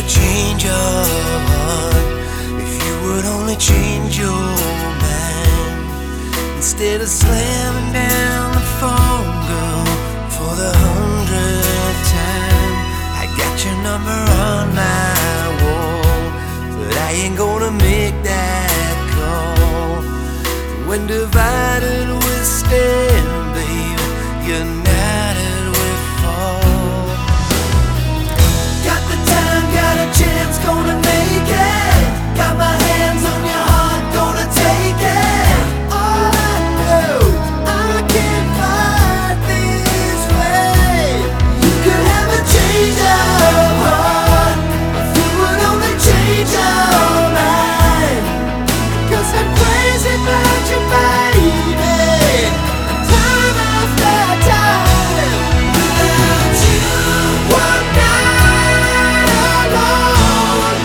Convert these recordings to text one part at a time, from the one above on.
change your heart, if you would only change your mind, instead of slamming down the phone, girl, for the 100th time. I got your number on my wall, but I ain't gonna make that call. When divided we stand, baby, united we fall. Got the time, got a chance, gonna make it. Got my hands on your heart, gonna take it. All I know, I can't fight this way. You could have a change of heart, if you would only change your mind. 'Cause I'm crazy about you, baby, time after time. Without you, one night alone,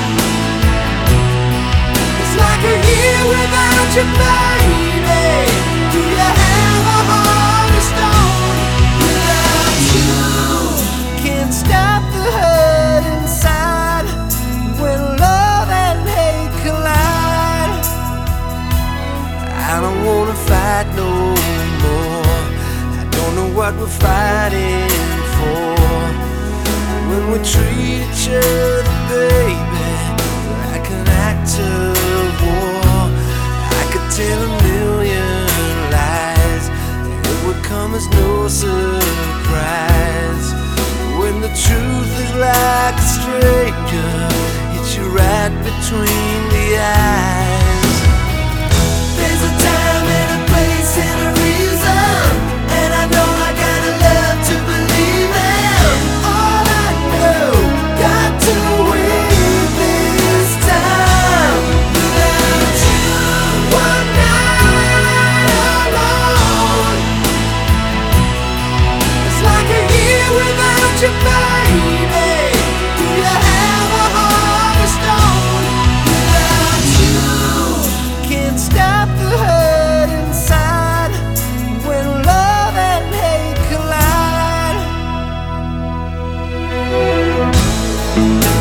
it's like a year without you, baby. Do you have a heart of stone? Without you, can't stop the hurt inside when love and hate collide. I don't wanna fight no more, I don't know what we're fighting for. When we treat each other, baby, like an act of war, I could tell a million lies, and it would come as no surprise. When the truth is like a stranger, hits you right between the eyes. There's a time and a place and a reason, and I know I gotta love to believe in. All I know, got to win this time. Without you, one night alone, it's like a year without you, baby. Do you have a heart of stone? Without you, can't stop the hurt inside when love and hate collide.